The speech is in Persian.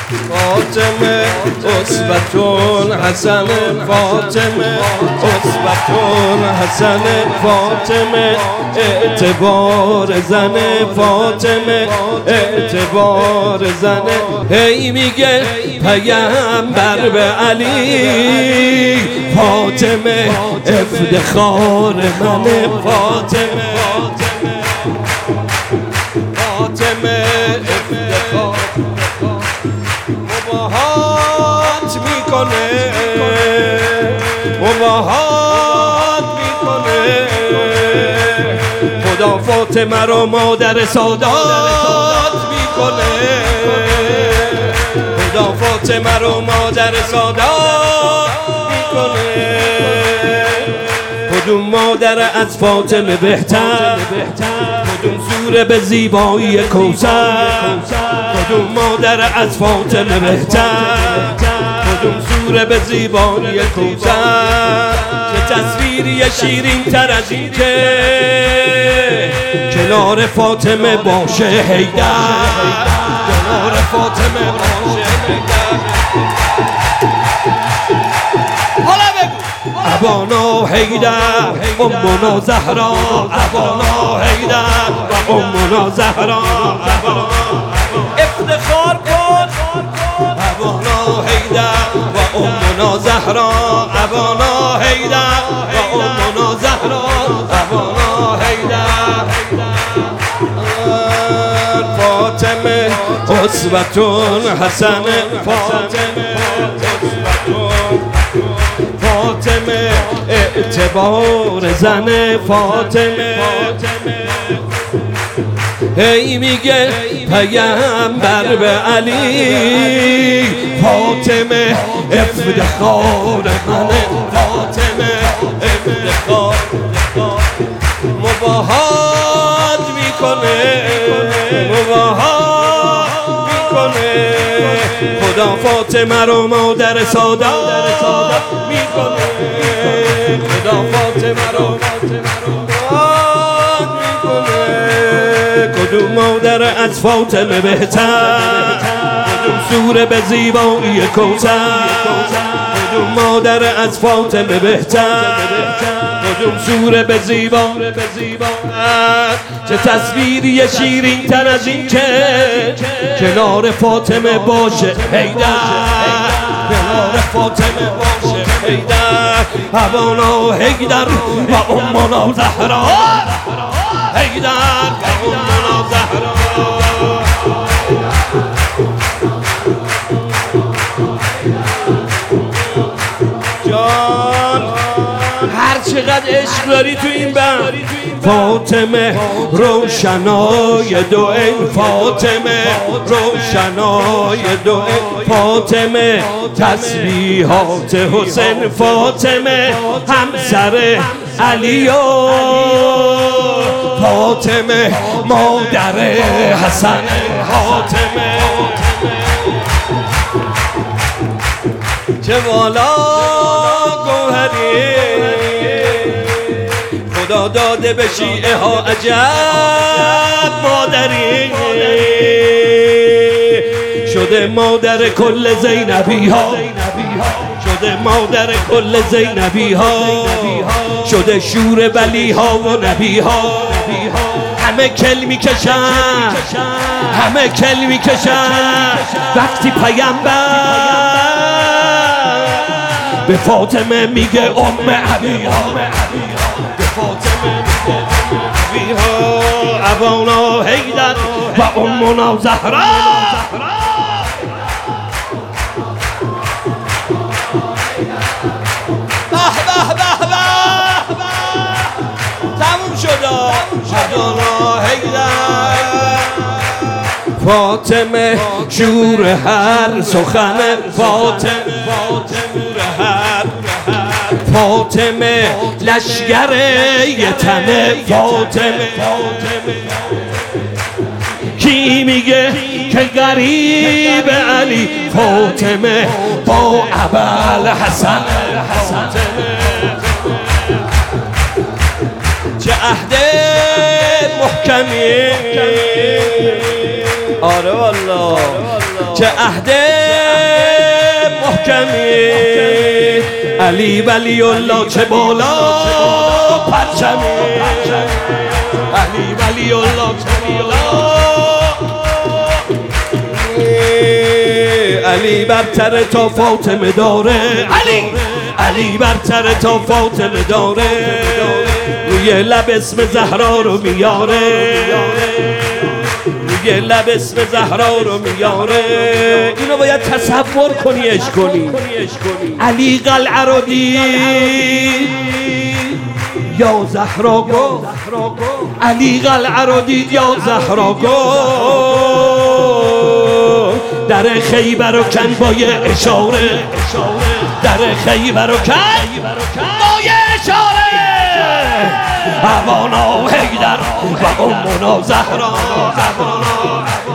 فاطمه اسوة حسن فاطمه اسوة حسن فاطمه اعتبار زن فاطمه اعتبار زن هی میگه پیامبر به علی فاطمه افتخار من فاطمه فاطمه افتخار مباهات میکنه مباهات میکنه خدا فاطمه رو مادر سادات میکنه خدا فاطمه رو مادر سادات میکنه کدوم مادر از فاطمه بهتر کدوم سوره به زیبایی کوثر کدوم مادر از فاطمه بهتر کدوم سوره به زیبایی کوثر چه تصویری شیرین تر از این که کنار فاطمه باشه حیدر کنار فاطمه باشه حیدر ابانا حیدر امنا زهرا ابانا حیدر و امنا زهرا افتخار کن ابانا حیدر و امنا زهرا ابانا حیدر و امنا زهرا ابانا حیدر فاطمه اسوة حسن فاطمه فاطمه اعتبار زن فاطمه هی میگه پیامبر به علی فاطمه افتخار من فاطمه افتخار مباهات میکنه مباهات میکنه خدا فاطمه رو مادر سادات میکنه خدا فاطمه رو مادر میکنه کدوم مادر از فاطمه بهتر کدوم سوره به زیبایی کوثر کدوم مادر از فاطمه بهتر کدوم سوره به زیبا چه تصویری شیرین تر از این که کنار فاطمه باشه حیدر کنار فاطمه باشه حیدر ابانا حیدر و امنا زهرا حیدر و امنا زهرا جان هر چقدر عشق داری تو این بند فاطمه روشنای دو این فاطمه روشنای دو این فاطمه تسبیحات حسین فاطمه همسر علی و فاطمه مادر حسن فاطمه چه والا گوهری خدا داده به شیعه ها عجب مادری شده مادر کل زینبی ها شده مادر کل زینبی ها شده شور ولی ها و نبی ها همه کل میکشن همه کل میکشن وقتی پیامبر به فاطمه میگه ام علی ها به فاطمه میگه علی ها ابانا حیدر و امنا زهرا تموم شد ابانا حیدر فاطمه شور هر سخن فاطمه فاطمه لشگر یتن فاطمه کی میگه که غریب علی فاطمه با ابوالحسن چه عهد محکمی آره والله چه عهد محکمی، علی ولی الله چه بالا پرچمی، علی ولی الله چه بالا، علی برتر تا فاطمه داره، علی برتر تا فاطمه داره، روی لب اسم زهرا رو میاره، روی لب اسم زهرا رو میاره. اینو باید تصور کنی، عشق کنی. علی قلعه رو دید یا زهرا گفت، علی قلعه رو دید یا زهرا گفت، در خیبر و کن با یه اشاره، در خیبر و کن با یه اشاره، هوانا و حیدر و امنا زهرا،